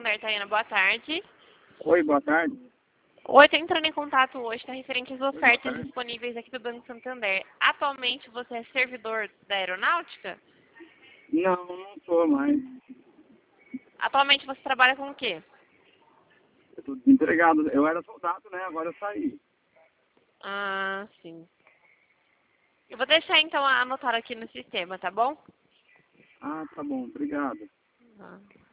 Santander, Tayana, boa tarde. Oi, boa tarde. Oi, tô entrando em contato hoje, tá referente às Oi, ofertas boa tarde. disponíveis aqui do Banco Santander. Atualmente você é servidor da aeronáutica? Não, não sou mais. Atualmente você trabalha com o quê? Eu tô desempregado. Eu era soldado, né? Agora eu saí. Ah, sim. Eu vou deixar então anotado aqui no sistema, tá bom? Ah, tá bom. Obrigado. Ah.